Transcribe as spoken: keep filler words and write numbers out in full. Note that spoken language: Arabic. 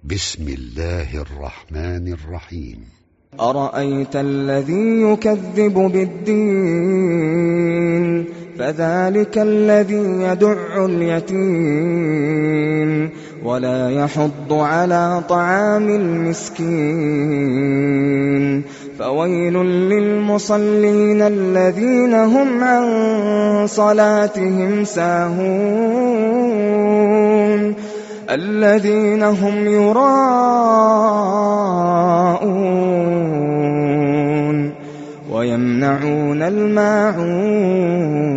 بسم الله الرحمن الرحيم. أرأيت الذي يكذب بالدين فذلك الذي يدع اليتيم ولا يحض على طعام المسكين فويل للمصلين الذين هم عن صلاتهم ساهون الذين هم يراءون ويمنعون الماعون